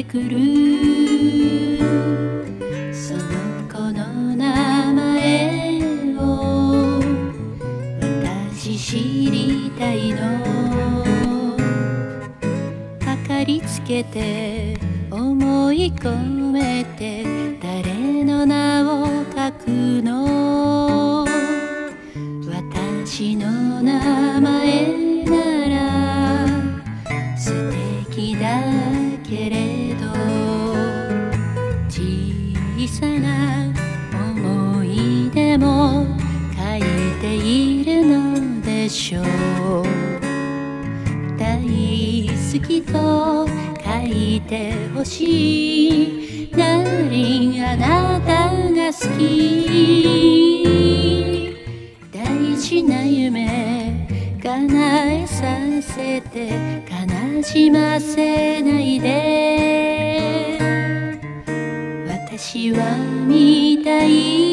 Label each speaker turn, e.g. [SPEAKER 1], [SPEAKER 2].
[SPEAKER 1] てくる。その子の名前を私知りたいの。計りつけて思い込めて誰の名を書くの。私の名前なら素敵だけれど小さな思い出も書いているのでしょう。大好きと書いてほしい。ダーリンあなたが好き。大事な夢叶えさせて悲しませないで。私は見たい